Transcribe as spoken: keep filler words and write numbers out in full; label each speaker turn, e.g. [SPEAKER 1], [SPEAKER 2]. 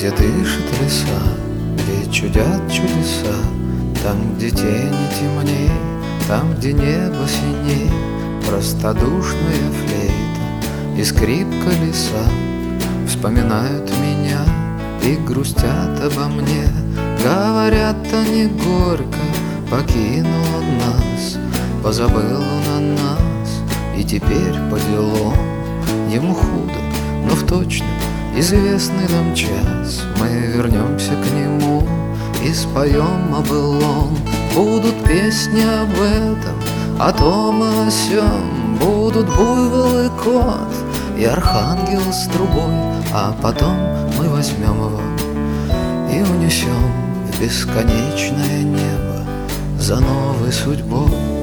[SPEAKER 1] где дышит леса, где чудят чудеса, там, где тени темней, там, где небо синей, простодушная флейта и скрипка леса вспоминают меня и грустят обо мне. Говорят, они горько покинул он нас, позабыл он о нас, и теперь по делам ему худо, но в точно известный нам час мы вернемся к нему и споем о былом. Будут песни об этом, о том и о сём, будут буйвол и кот и архангел с трубой, а потом мы возьмем его и унесем в бесконечное небо за новой судьбой.